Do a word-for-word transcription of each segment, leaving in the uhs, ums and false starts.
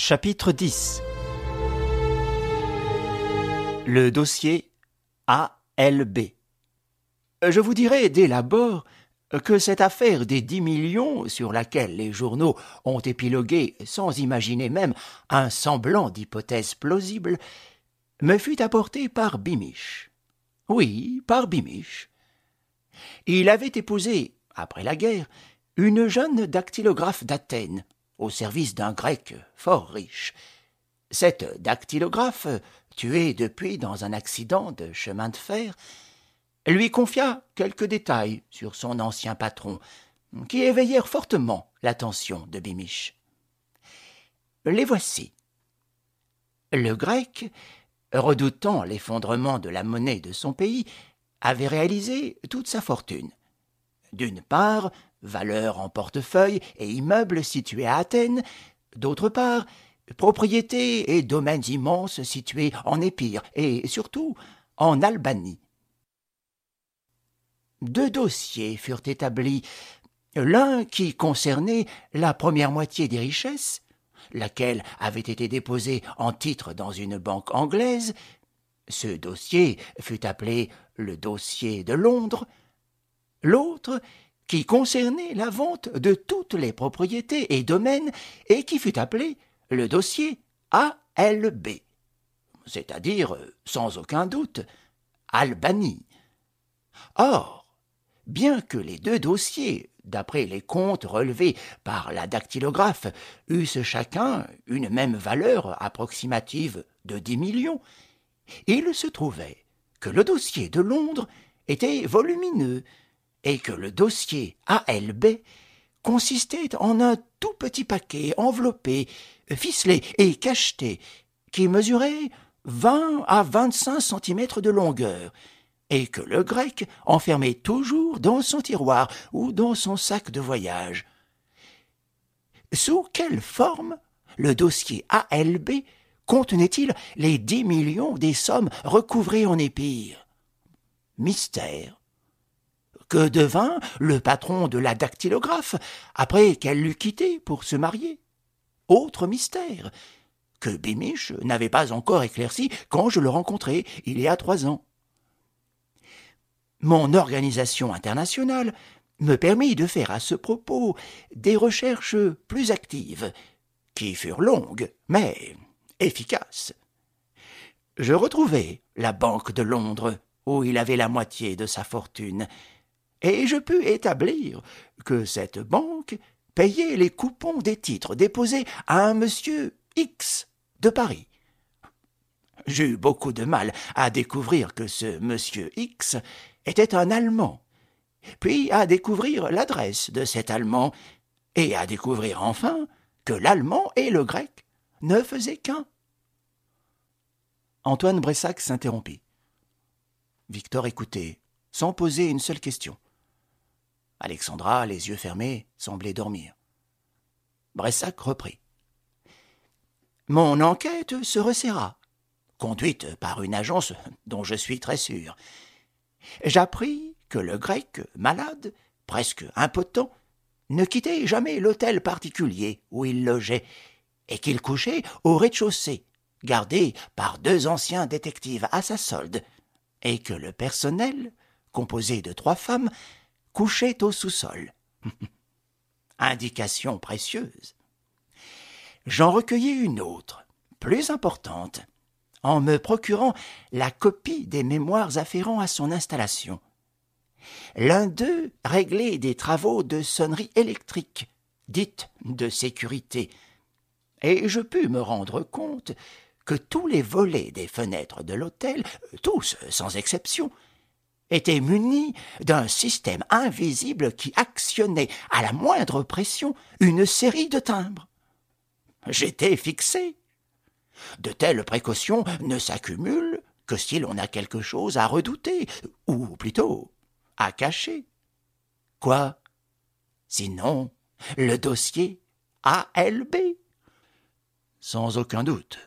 Chapitre dix. Le dossier A L B. Je vous dirai dès l'abord que cette affaire des dix millions sur laquelle les journaux ont épilogué sans imaginer même un semblant d'hypothèse plausible me fut apportée par Bimiche. Oui, par Bimiche. Il avait épousé, après la guerre, une jeune dactylographe d'Athènes, au service d'un grec fort riche. Cette dactylographe, tuée depuis dans un accident de chemin de fer, lui confia quelques détails sur son ancien patron, qui éveillèrent fortement l'attention de Bimiche. Les voici. Le grec, redoutant l'effondrement de la monnaie de son pays, avait réalisé toute sa fortune. D'une part, valeur en portefeuille et immeubles situés à Athènes, d'autre part, propriétés et domaines immenses situés en Épire et surtout en Albanie. Deux dossiers furent établis, l'un qui concernait la première moitié des richesses, laquelle avait été déposée en titre dans une banque anglaise. Ce dossier fut appelé le dossier de Londres. L'autre qui concernait la vente de toutes les propriétés et domaines et qui fut appelé le dossier A L B, c'est-à-dire, sans aucun doute, Albanie. Or, bien que les deux dossiers, d'après les comptes relevés par la dactylographe, eussent chacun une même valeur approximative de dix millions, il se trouvait que le dossier de Londres était volumineux et que le dossier A L B consistait en un tout petit paquet enveloppé, ficelé et cacheté, qui mesurait vingt à vingt-cinq centimètres de longueur, et que le grec enfermait toujours dans son tiroir ou dans son sac de voyage. Sous quelle forme le dossier A L B contenait-il les dix millions des sommes recouvrées en épire? Mystère. Que devint le patron de la dactylographe après qu'elle l'eut quitté pour se marier? Autre mystère, que Bimiche n'avait pas encore éclairci quand je le rencontrai il y a trois ans. Mon organisation internationale me permit de faire à ce propos des recherches plus actives, qui furent longues, mais efficaces. Je retrouvai la Banque de Londres, où il avait la moitié de sa fortune, et je pus établir que cette banque payait les coupons des titres déposés à un monsieur X de Paris. J'eus beaucoup de mal à découvrir que ce monsieur X était un Allemand, puis à découvrir l'adresse de cet Allemand, et à découvrir enfin que l'Allemand et le Grec ne faisaient qu'un. Antoine Bressac s'interrompit. Victor écoutait, sans poser une seule question. Alexandra, les yeux fermés, semblait dormir. Bressac reprit. Mon enquête se resserra, conduite par une agence dont je suis très sûr. J'appris que le grec, malade, presque impotent, ne quittait jamais l'hôtel particulier où il logeait, et qu'il couchait au rez-de-chaussée, gardé par deux anciens détectives à sa solde, et que le personnel, composé de trois femmes, couchait au sous-sol. Indication précieuse. J'en recueillis une autre, plus importante, en me procurant la copie des mémoires afférents à son installation. L'un d'eux réglait des travaux de sonnerie électrique, dite de sécurité, et je pus me rendre compte que tous les volets des fenêtres de l'hôtel, tous sans exception, étaient munis d'un système invisible qui actionnait à la moindre pression une série de timbres. J'étais fixé. De telles précautions ne s'accumulent que si l'on a quelque chose à redouter, ou plutôt à cacher. Quoi? Sinon, le dossier A L B. Sans aucun doute.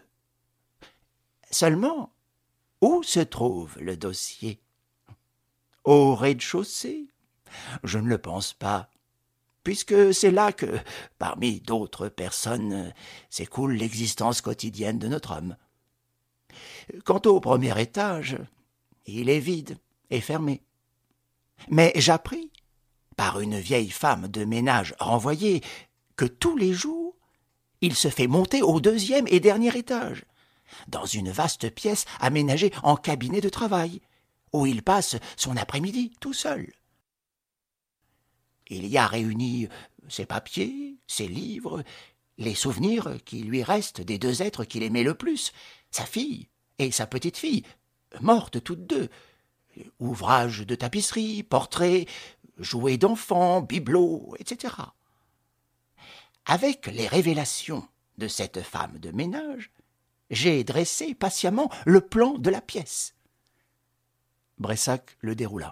Seulement, où se trouve le dossier? Au rez-de-chaussée? Je ne le pense pas. puisque c'est là que, parmi d'autres personnes, s'écoule l'existence quotidienne de notre homme. Quant au premier étage, il est vide et fermé. Mais j'appris, par une vieille femme de ménage renvoyée, que tous les jours, il se fait monter au deuxième et dernier étage, dans une vaste pièce aménagée en cabinet de travail, où il passe son après-midi tout seul. Il y a réuni ses papiers, ses livres, les souvenirs qui lui restent des deux êtres qu'il aimait le plus, sa fille et sa petite-fille, mortes toutes deux, ouvrages de tapisserie, portraits, jouets d'enfants, bibelots, et cetera. Avec les révélations de cette femme de ménage, j'ai dressé patiemment le plan de la pièce. Bressac le déroula.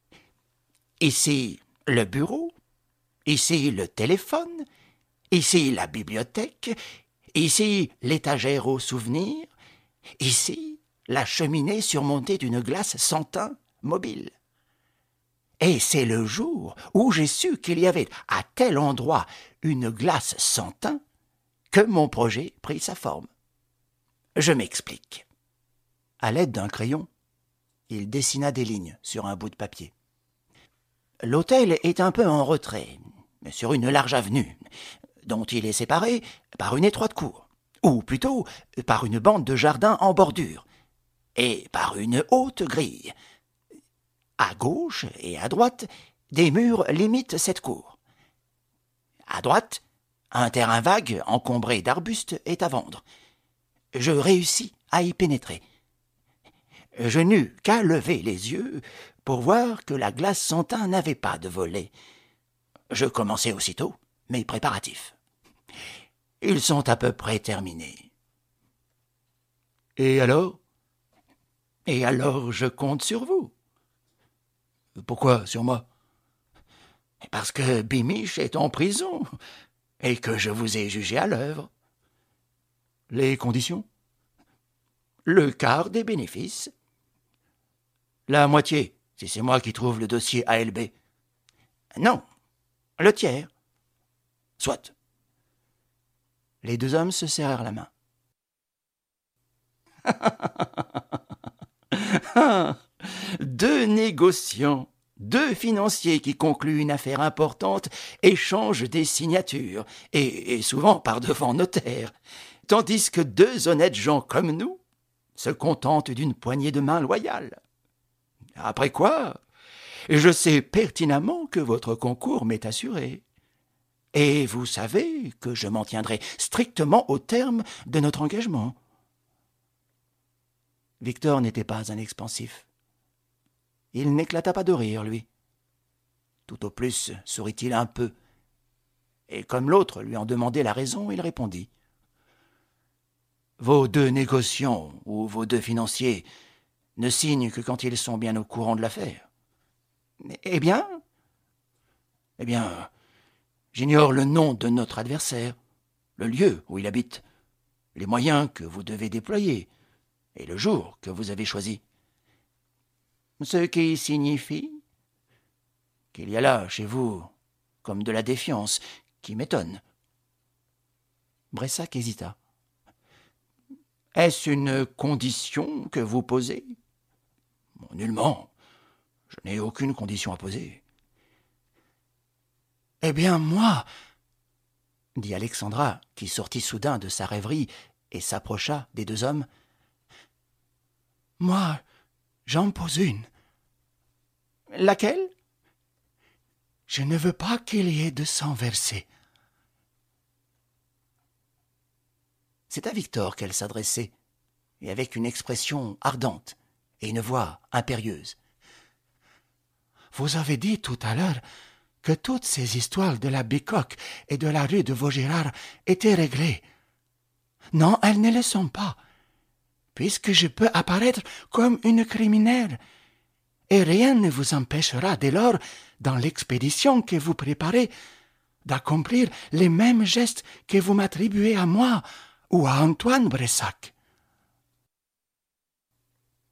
Ici, le bureau, ici le téléphone, ici la bibliothèque, ici l'étagère aux souvenirs, ici la cheminée surmontée d'une glace sans teint mobile. Et c'est le jour où j'ai su qu'il y avait à tel endroit une glace sans teint que mon projet prit sa forme. Je m'explique. À l'aide d'un crayon, il dessina des lignes sur un bout de papier. L'hôtel est un peu en retrait, sur une large avenue, dont il est séparé par une étroite cour, ou plutôt par une bande de jardin en bordure, et par une haute grille. À gauche et à droite, des murs limitent cette cour. À droite, un terrain vague encombré d'arbustes est à vendre. Je réussis à y pénétrer. Je n'eus qu'à lever les yeux pour voir que la glace sans teint n'avait pas de volet. Je commençai aussitôt mes préparatifs. Ils sont à peu près terminés. Et alors ? Et alors je compte sur vous. Pourquoi sur moi ? Parce que Bimiche est en prison et que je vous ai jugé à l'œuvre. Les conditions ? Le quart des bénéfices. La moitié, si c'est moi qui trouve le dossier A L B. Non, le tiers. Soit. Les deux hommes se serrèrent la main. Deux négociants, deux financiers qui concluent une affaire importante échangent des signatures, et, et souvent par devant notaire, tandis que deux honnêtes gens comme nous se contentent d'une poignée de main loyale. Après quoi, je sais pertinemment que votre concours m'est assuré. Et vous savez que je m'en tiendrai strictement au terme de notre engagement. Victor n'était pas un expansif. Il n'éclata pas de rire, lui. Tout au plus sourit-il un peu. Et comme l'autre lui en demandait la raison, il répondit. Vos deux négociants ou vos deux financiers ne signent que quand ils sont bien au courant de l'affaire. Eh bien Eh bien, j'ignore le nom de notre adversaire, le lieu où il habite, les moyens que vous devez déployer, et le jour que vous avez choisi. Ce qui signifie qu'il y a là, chez vous, comme de la défiance, qui m'étonne. Bressac hésita. Est-ce une condition que vous posez ? Bon, nullement. Je n'ai aucune condition à poser. Eh bien, moi, dit Alexandra, qui sortit soudain de sa rêverie et s'approcha des deux hommes. Moi, j'en pose une. Laquelle ? Je ne veux pas qu'il y ait de sang versé. C'est à Victor qu'elle s'adressait, et avec une expression ardente et une voix impérieuse. Vous avez dit tout à l'heure que toutes ces histoires de la Bicoque et de la rue de Vaugirard étaient réglées. Non, elles ne le sont pas, puisque je peux apparaître comme une criminelle, et rien ne vous empêchera dès lors, dans l'expédition que vous préparez, d'accomplir les mêmes gestes que vous m'attribuez à moi ou à Antoine Bressac.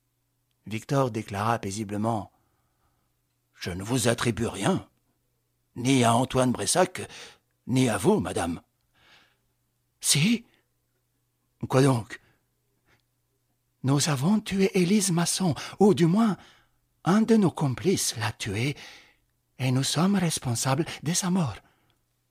Victor déclara paisiblement. Je ne vous attribue rien, ni à Antoine Bressac, ni à vous, madame. »« Si. »« Quoi donc ?»« Nous avons tué Élise Masson, ou du moins, un de nos complices l'a tuée, et nous sommes responsables de sa mort. »« Non. »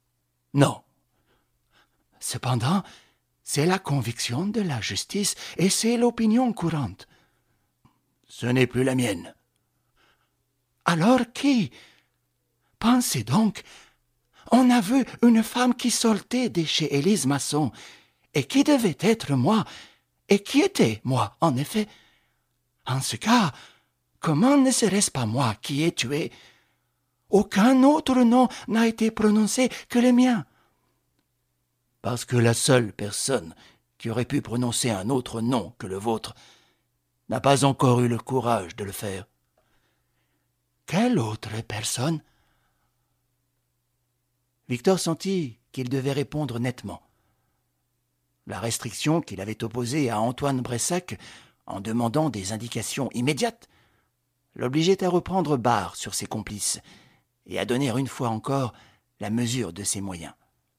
Cependant, c'est la conviction de la justice et c'est l'opinion courante. »« Ce n'est plus la mienne. »« Alors qui ? Pensez donc, on a vu une femme qui sortait de chez Élise Masson, et qui devait être moi, et qui était moi, en effet. En ce cas, comment ne serait-ce pas moi qui ai tué ? Aucun autre nom n'a été prononcé que le mien. » Parce que la seule personne qui aurait pu prononcer un autre nom que le vôtre n'a pas encore eu le courage de le faire. »« Quelle autre personne ? » Victor sentit qu'il devait répondre nettement. La restriction qu'il avait opposée à Antoine Bressac en demandant des indications immédiates l'obligeait à reprendre barre sur ses complices et à donner une fois encore la mesure de ses moyens.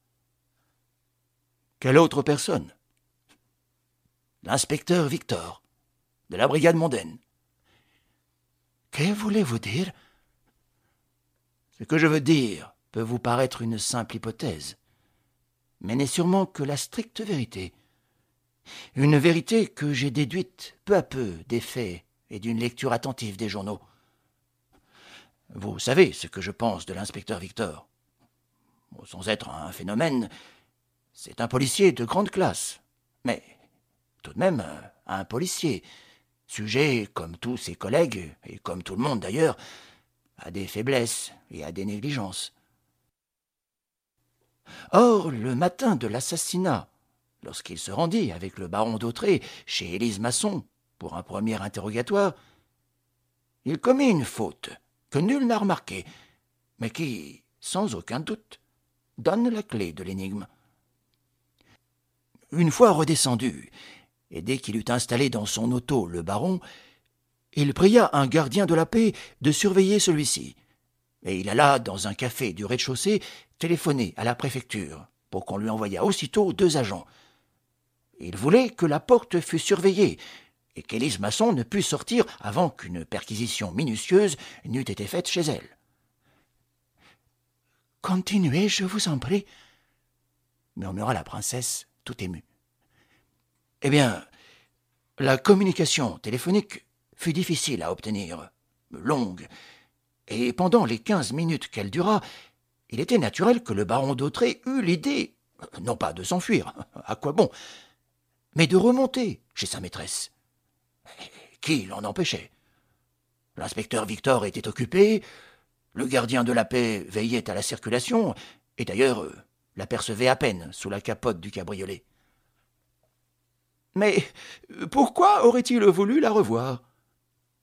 « Quelle autre personne ? » ?»« L'inspecteur Victor, de la brigade mondaine. »« Que voulez-vous dire ? » ?»« Ce que je veux dire peut vous paraître une simple hypothèse, mais n'est sûrement que la stricte vérité. Une vérité que j'ai déduite peu à peu des faits et d'une lecture attentive des journaux. Vous savez ce que je pense de l'inspecteur Victor. Sans être un phénomène, c'est un policier de grande classe, mais tout de même un policier, sujet, comme tous ses collègues, et comme tout le monde d'ailleurs, à des faiblesses et à des négligences. Or, le matin de l'assassinat, lorsqu'il se rendit avec le baron d'Hautrey chez Élise Masson pour un premier interrogatoire, il commit une faute que nul n'a remarquée, mais qui, sans aucun doute, donne la clé de l'énigme. Une fois redescendu, et dès qu'il eut installé dans son auto le baron, il pria un gardien de la paix de surveiller celui-ci, et il alla dans un café du rez-de-chaussée téléphoner à la préfecture pour qu'on lui envoyât aussitôt deux agents. Il voulait que la porte fût surveillée et qu'Élise Masson ne pût sortir avant qu'une perquisition minutieuse n'eût été faite chez elle. « Continuez, je vous en prie, » murmura la princesse, tout émue. « Eh bien, la communication téléphonique fut difficile à obtenir, longue, et pendant les quinze minutes qu'elle dura, il était naturel que le baron d'Hautrey eût l'idée, non pas de s'enfuir, à quoi bon, mais de remonter chez sa maîtresse. Qui l'en empêchait ? L'inspecteur Victor était occupé, le gardien de la paix veillait à la circulation, et d'ailleurs l'apercevait à peine sous la capote du cabriolet. Mais pourquoi aurait-il voulu la revoir ? Pourquoi ?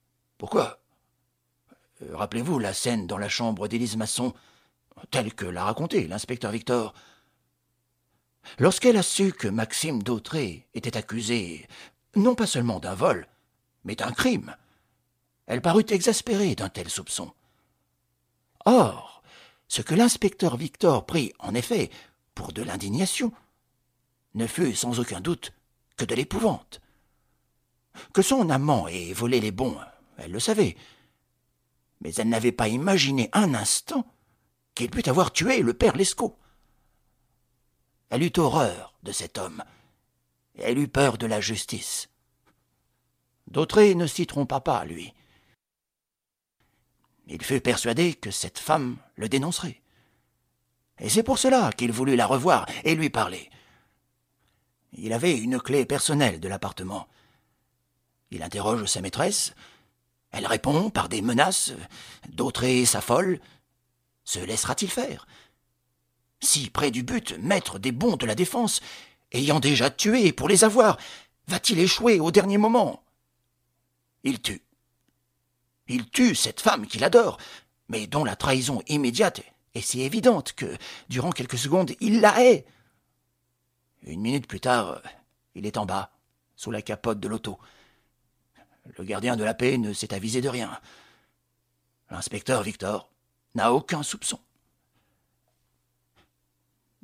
Rappelez-vous la scène dans la chambre d'Élise Masson, telle que l'a racontée l'inspecteur Victor. Lorsqu'elle a su que Maxime d'Hautrey était accusé, non pas seulement d'un vol, mais d'un crime, elle parut exaspérée d'un tel soupçon. Or, ce que l'inspecteur Victor prit, en effet, pour de l'indignation, ne fut sans aucun doute que de l'épouvante. Que son amant ait volé les bons, elle le savait, mais elle n'avait pas imaginé un instant qu'il pût avoir tué le père Lescaut. Elle eut horreur de cet homme, et elle eut peur de la justice. D'Hautrey ne s'y trompa pas, lui. Il fut persuadé que cette femme le dénoncerait. Et c'est pour cela qu'il voulut la revoir et lui parler. Il avait une clé personnelle de l'appartement. Il interroge sa maîtresse. Elle répond par des menaces. D'Hautrey s'affole. Se laissera-t-il faire ? Si près du but, maître des bons de la défense, ayant déjà tué pour les avoir, va-t-il échouer au dernier moment ? Il tue. Il tue cette femme qu'il adore, mais dont la trahison immédiate est si évidente que, durant quelques secondes, il la hait. Une minute plus tard, il est en bas, sous la capote de l'auto. Le gardien de la paix ne s'est avisé de rien. L'inspecteur Victor n'a aucun soupçon.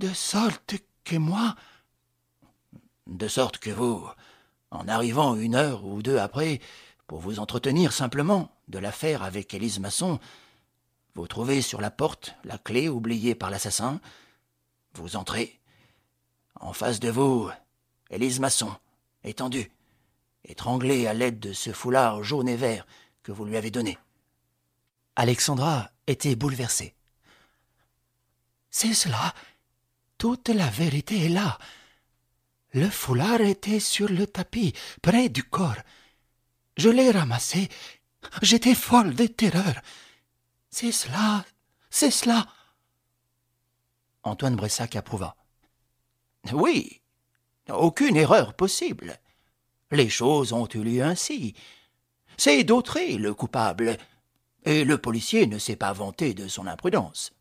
De sorte que moi... De sorte que vous, en arrivant une heure ou deux après, pour vous entretenir simplement de l'affaire avec Élise Masson, vous trouvez sur la porte la clé oubliée par l'assassin, vous entrez. En face de vous, Élise Masson, étendue, étranglée à l'aide de ce foulard jaune et vert que vous lui avez donné. Alexandra était bouleversée. C'est cela. Toute la vérité est là. Le foulard était sur le tapis, près du corps. Je l'ai ramassé. J'étais folle de terreur. C'est cela, c'est cela. Antoine Bressac approuva. Oui, aucune erreur possible. Les choses ont eu lieu ainsi. C'est Dautré le coupable, et le policier ne s'est pas vanté de son imprudence.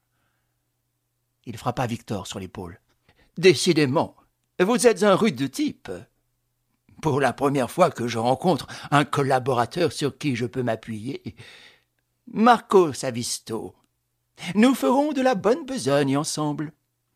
Il frappa Victor sur l'épaule. Décidément, vous êtes un rude type. Pour la première fois que je rencontre un collaborateur sur qui je peux m'appuyer. Marco Savisto, nous ferons de la bonne besogne ensemble.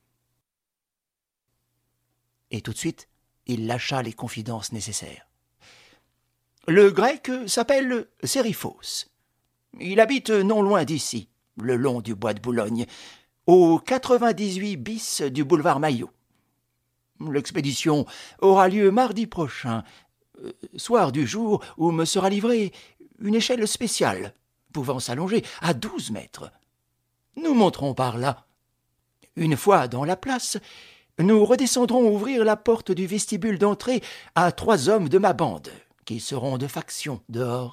Et tout de suite, il lâcha les confidences nécessaires. Le grec s'appelle Sériphos. Il habite non loin d'ici, le long du bois de Boulogne, au quatre-vingt-dix-huit bis du boulevard Maillot. L'expédition aura lieu mardi prochain, euh, soir du jour où me sera livrée une échelle spéciale, pouvant s'allonger à douze mètres. Nous monterons par là. Une fois dans la place, nous redescendrons ouvrir la porte du vestibule d'entrée à trois hommes de ma bande, qui seront de faction dehors.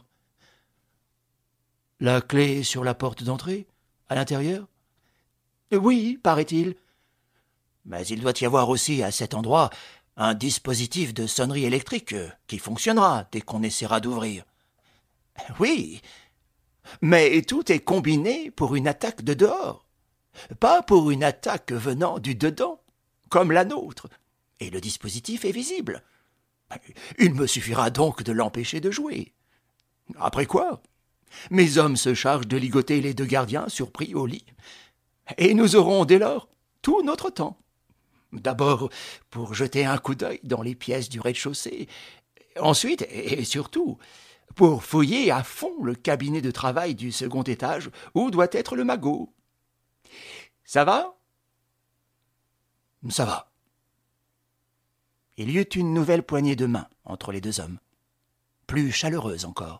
La clé sur la porte d'entrée, à l'intérieur? Oui, paraît-il. Mais il doit y avoir aussi à cet endroit un dispositif de sonnerie électrique qui fonctionnera dès qu'on essaiera d'ouvrir. Oui, mais tout est combiné pour une attaque de dehors, pas pour une attaque venant du dedans, comme la nôtre, et le dispositif est visible. Il me suffira donc de l'empêcher de jouer. Après quoi, mes hommes se chargent de ligoter les deux gardiens surpris au lit, et nous aurons dès lors tout notre temps. D'abord pour jeter un coup d'œil dans les pièces du rez-de-chaussée, ensuite, et surtout, pour fouiller à fond le cabinet de travail du second étage où doit être le magot. Ça va? Ça va. Il y eut une nouvelle poignée de main entre les deux hommes, plus chaleureuse encore.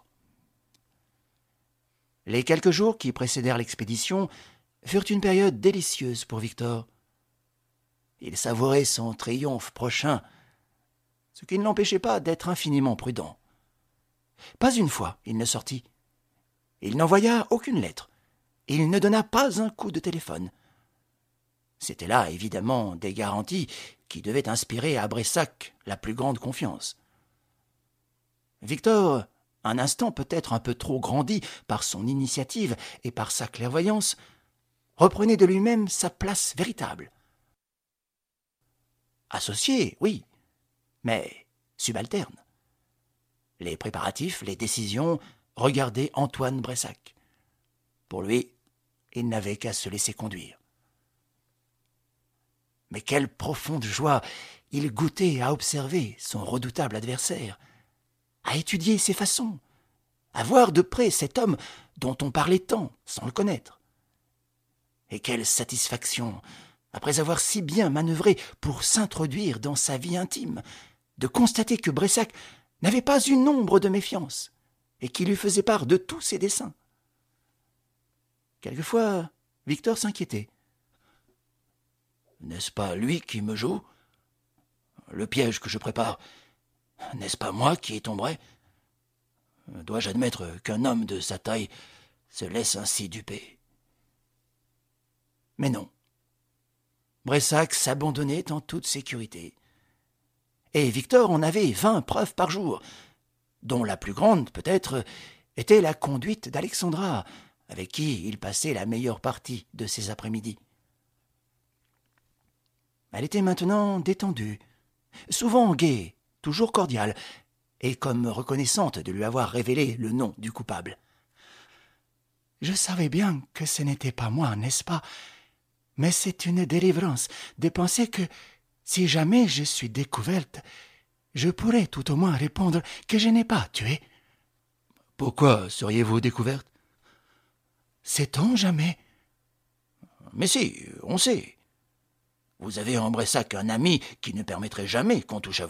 Les quelques jours qui précédèrent l'expédition furent une période délicieuse pour Victor. Il savourait son triomphe prochain, ce qui ne l'empêchait pas d'être infiniment prudent. Pas une fois il ne sortit. Il n'envoya aucune lettre. Il ne donna pas un coup de téléphone. C'étaient là, évidemment, des garanties qui devaient inspirer à Bressac la plus grande confiance. Victor, un instant peut-être un peu trop grandi par son initiative et par sa clairvoyance, reprenait de lui-même sa place véritable. Associé, oui, mais subalterne. Les préparatifs, les décisions regardaient Antoine Bressac. Pour lui, il n'avait qu'à se laisser conduire. Mais quelle profonde joie il goûtait à observer son redoutable adversaire, à étudier ses façons, à voir de près cet homme dont on parlait tant sans le connaître. Et quelle satisfaction, après avoir si bien manœuvré pour s'introduire dans sa vie intime, de constater que Bressac n'avait pas une ombre de méfiance et qu'il lui faisait part de tous ses desseins. Quelquefois, Victor s'inquiétait. N'est-ce pas lui qui me joue? Le piège que je prépare, n'est-ce pas moi qui y tomberai? Dois-je admettre qu'un homme de sa taille se laisse ainsi duper? Mais non. Bressac s'abandonnait en toute sécurité. Et Victor en avait vingt preuves par jour, dont la plus grande, peut-être, était la conduite d'Alexandra, avec qui il passait la meilleure partie de ses après-midi. Elle était maintenant détendue, souvent gaie, toujours cordiale, et comme reconnaissante de lui avoir révélé le nom du coupable. « Je savais bien que ce n'était pas moi, n'est-ce pas? Mais c'est une délivrance de penser que, si jamais je suis découverte, je pourrais tout au moins répondre que je n'ai pas tué. » »« Pourquoi seriez-vous découverte ? » ?»« Sait-on jamais ? » »« Mais si, on sait. Vous avez en Bressac un ami qui ne permettrait jamais qu'on touche à vous. »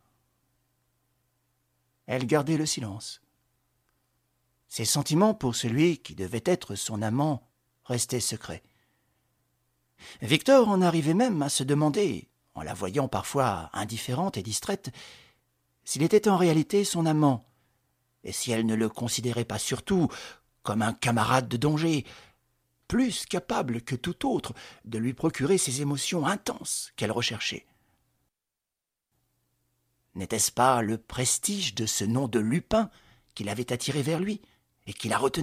Elle gardait le silence. Ses sentiments pour celui qui devait être son amant restaient secrets. Victor en arrivait même à se demander, en la voyant parfois indifférente et distraite, s'il était en réalité son amant, et si elle ne le considérait pas surtout comme un camarade de danger, plus capable que tout autre de lui procurer ces émotions intenses qu'elle recherchait. N'était-ce pas le prestige de ce nom de Lupin qui l'avait attiré vers lui et qui la retenait ?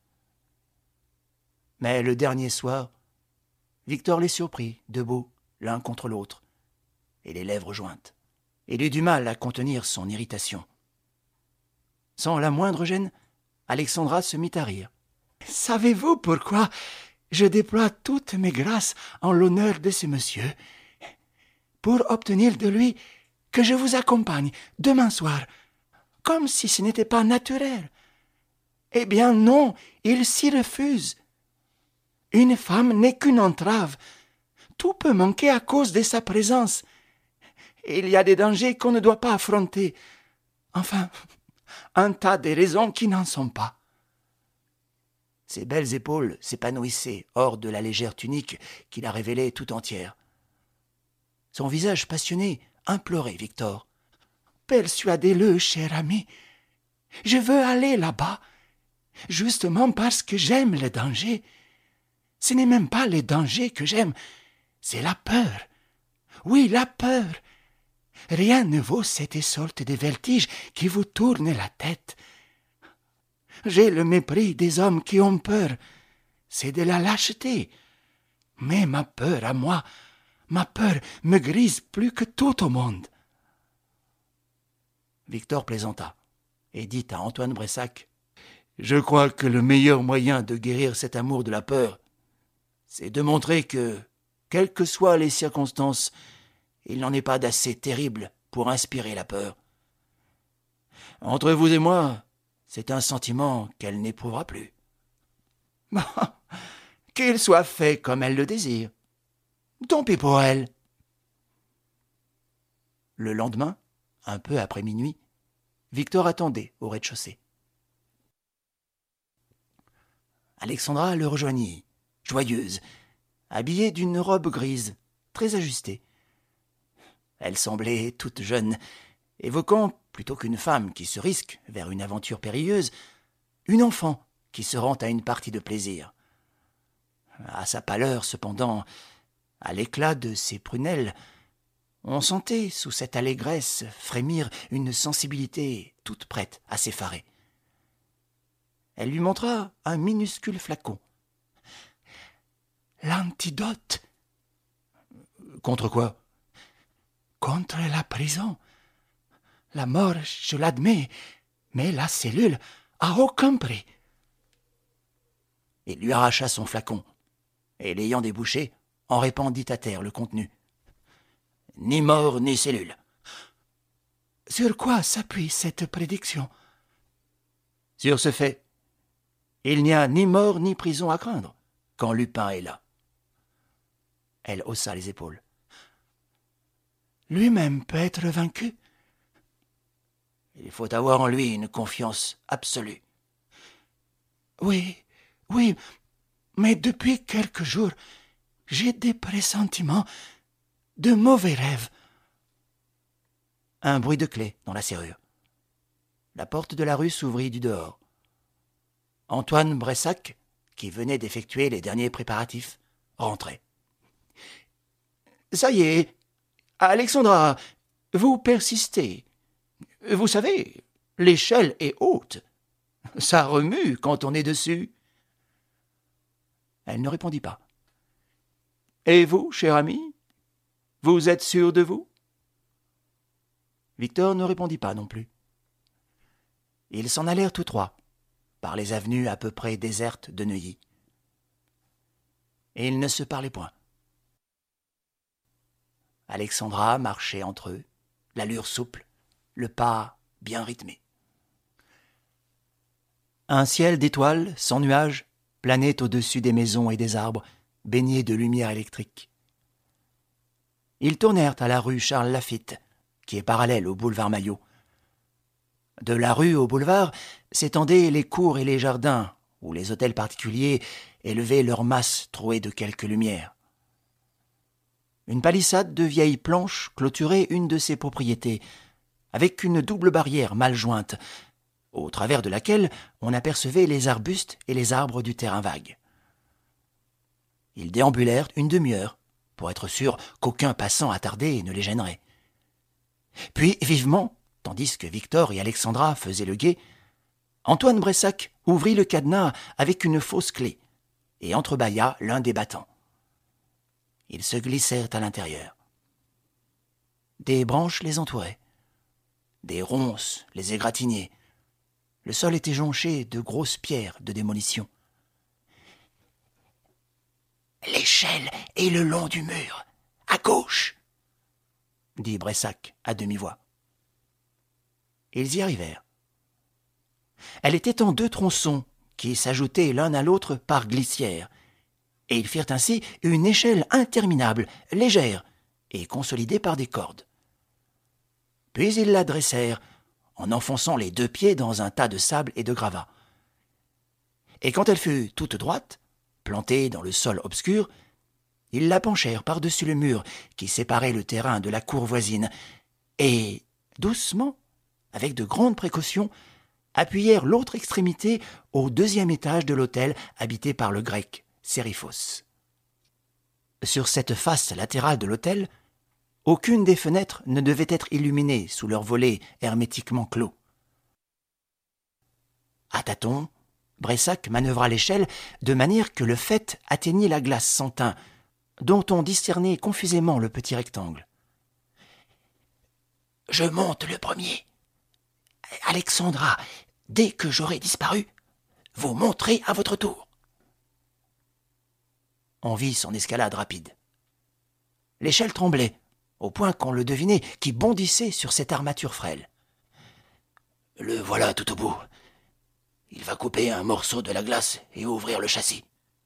Mais le dernier soir, Victor les surprit, debout, l'un contre l'autre, et les lèvres jointes. Il eut du mal à contenir son irritation. Sans la moindre gêne, Alexandra se mit à rire. « Savez-vous pourquoi je déploie toutes mes grâces en l'honneur de ce monsieur ? Pour obtenir de lui que je vous accompagne demain soir, comme si ce n'était pas naturel. Eh bien non, il s'y refuse. Une femme n'est qu'une entrave. Tout peut manquer à cause de sa présence. Il y a des dangers qu'on ne doit pas affronter. Enfin, un tas de raisons qui n'en sont pas. » Ses belles épaules s'épanouissaient hors de la légère tunique qui la révélait tout entière. Son visage passionné implorait Victor. « Persuadez-le, cher ami. Je veux aller là-bas, justement parce que j'aime le danger. Ce n'est même pas le danger que j'aime, c'est la peur. Oui, la peur. Rien ne vaut cette sorte de vertige qui vous tourne la tête. J'ai le mépris des hommes qui ont peur. C'est de la lâcheté. Mais ma peur à moi, ma peur me grise plus que tout au monde. » Victor plaisanta et dit à Antoine Bressac: « Je crois que le meilleur moyen de guérir cet amour de la peur, c'est de montrer que, quelles que soient les circonstances, il n'en est pas d'assez terrible pour inspirer la peur. Entre vous et moi, c'est un sentiment qu'elle n'éprouvera plus. Bon, qu'il soit fait comme elle le désire. Tant pis pour elle. » Le lendemain, un peu après minuit, Victor attendait au rez-de-chaussée. Alexandra le rejoignit, joyeuse, habillée d'une robe grise, très ajustée. Elle semblait toute jeune, évoquant, plutôt qu'une femme qui se risque vers une aventure périlleuse, une enfant qui se rend à une partie de plaisir. À sa pâleur, cependant, à l'éclat de ses prunelles, on sentait sous cette allégresse frémir une sensibilité toute prête à s'effarer. Elle lui montra un minuscule flacon. « L'antidote. »« Contre quoi ?»« Contre la prison. La mort, je l'admets, mais la cellule, à aucun prix. » Il lui arracha son flacon, et l'ayant débouché, en répandit à terre le contenu. « Ni mort, ni cellule. » »« Sur quoi s'appuie cette prédiction ? » ?»« Sur ce fait. Il n'y a ni mort ni prison à craindre, quand Lupin est là. » Elle haussa les épaules. « Lui-même peut être vaincu ? » ?»« Il faut avoir en lui une confiance absolue. »« Oui, oui, mais depuis quelques jours, j'ai des pressentiments, de mauvais rêves. » Un bruit de clé dans la serrure. La porte de la rue s'ouvrit du dehors. Antoine Bressac, qui venait d'effectuer les derniers préparatifs, rentrait. « Ça y est, Alexandra, vous persistez. Vous savez, l'échelle est haute. Ça remue quand on est dessus. » Elle ne répondit pas. « Et vous, cher ami, vous êtes sûr de vous ?» Victor ne répondit pas non plus. Ils s'en allèrent tous trois, par les avenues à peu près désertes de Neuilly. et ils ne se parlaient point. Alexandra marchait entre eux, l'allure souple, le pas bien rythmé. Un ciel d'étoiles, sans nuages, planait au-dessus des maisons et des arbres, baignés de lumière électrique. Ils tournèrent à la rue Charles-Laffitte, qui est parallèle au boulevard Maillot. De la rue au boulevard s'étendaient les cours et les jardins, où les hôtels particuliers élevaient leurs masses trouées de quelques lumières. Une palissade de vieilles planches clôturait une de ces propriétés, avec une double barrière mal jointe, au travers de laquelle on apercevait les arbustes et les arbres du terrain vague. Ils déambulèrent une demi-heure, pour être sûrs qu'aucun passant attardé ne les gênerait. Puis, vivement, tandis que Victor et Alexandra faisaient le guet, Antoine Bressac ouvrit le cadenas avec une fausse clé et entrebâilla l'un des battants. Ils se glissèrent à l'intérieur. Des branches les entouraient. Des ronces les égratignaient. Le sol était jonché de grosses pierres de démolition. « L'échelle est le long du mur, à gauche !» dit Bressac à demi-voix. Ils y arrivèrent. Elle était en deux tronçons qui s'ajoutaient l'un à l'autre par glissière, et ils firent ainsi une échelle interminable, légère et consolidée par des cordes. Puis ils la dressèrent en enfonçant les deux pieds dans un tas de sable et de gravats. Et quand elle fut toute droite, plantée dans le sol obscur, ils la penchèrent par-dessus le mur qui séparait le terrain de la cour voisine, et, doucement, avec de grandes précautions, appuyèrent l'autre extrémité au deuxième étage de l'hôtel habité par le grec Sériphos. Sur cette face latérale de l'hôtel, aucune des fenêtres ne devait être illuminée sous leurs volets hermétiquement clos. À tâtons, Bressac manœuvra l'échelle de manière que le faîte atteignit la glace sans teint, dont on discernait confusément le petit rectangle. « Je monte le premier. Alexandra, dès que j'aurai disparu, vous monterez à votre tour. » On vit son escalade rapide. L'échelle tremblait, au point qu'on le devinait qui bondissait sur cette armature frêle. « Le voilà tout au bout. Il va couper un morceau de la glace et ouvrir le châssis. »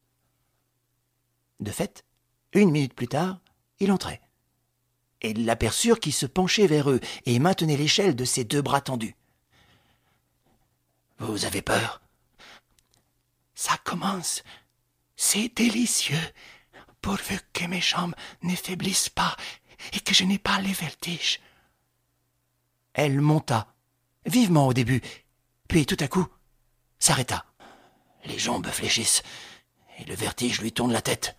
De fait, une minute plus tard, il entrait. Et ils l'aperçurent qui se penchait vers eux et maintenait l'échelle de ses deux bras tendus. « Vous avez peur ? » ?»« Ça commence. C'est délicieux, pourvu que mes jambes ne faiblissent pas et que je n'ai pas les vertiges. » Elle monta, vivement au début, puis tout à coup, s'arrêta. Les jambes fléchissent et le vertige lui tourne la tête.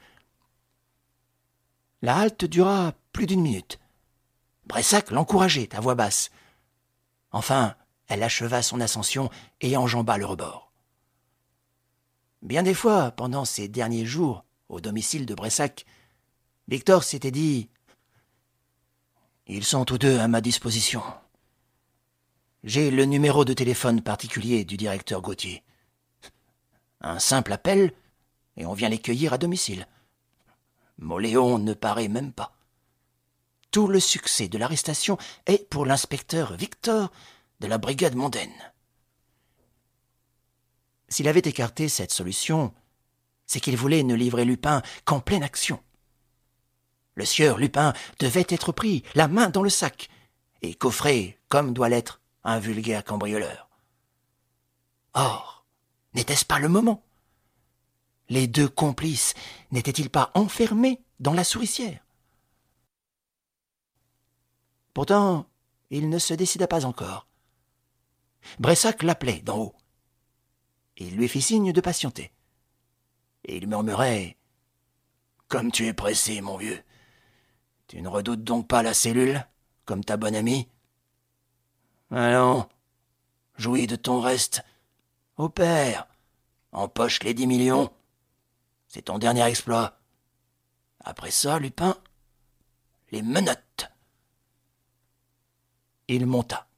La halte dura plus d'une minute. Bressac l'encourageait à voix basse. Enfin, elle acheva son ascension et enjamba le rebord. Bien des fois, pendant ces derniers jours, au domicile de Bressac, Victor s'était dit « Ils sont tous deux à ma disposition. J'ai le numéro de téléphone particulier du directeur Gauthier. Un simple appel, et on vient les cueillir à domicile. Moléon ne paraît même pas. Tout le succès de l'arrestation est pour l'inspecteur Victor de la brigade mondaine. » S'il avait écarté cette solution, c'est qu'il voulait ne livrer Lupin qu'en pleine action. Le sieur Lupin devait être pris, la main dans le sac, et coffré comme doit l'être un vulgaire cambrioleur. Or, n'était-ce pas le moment ? Les deux complices n'étaient-ils pas enfermés dans la souricière ? Pourtant, il ne se décida pas encore. Bressac l'appelait d'en haut. Il lui fit signe de patienter. Et il murmurait « Comme tu es pressé, mon vieux. Tu ne redoutes donc pas la cellule, comme ta bonne amie ? Allons, jouis de ton reste. Opère, empoche les dix millions. C'est ton dernier exploit. Après ça, Lupin, les menottes. » Il monta.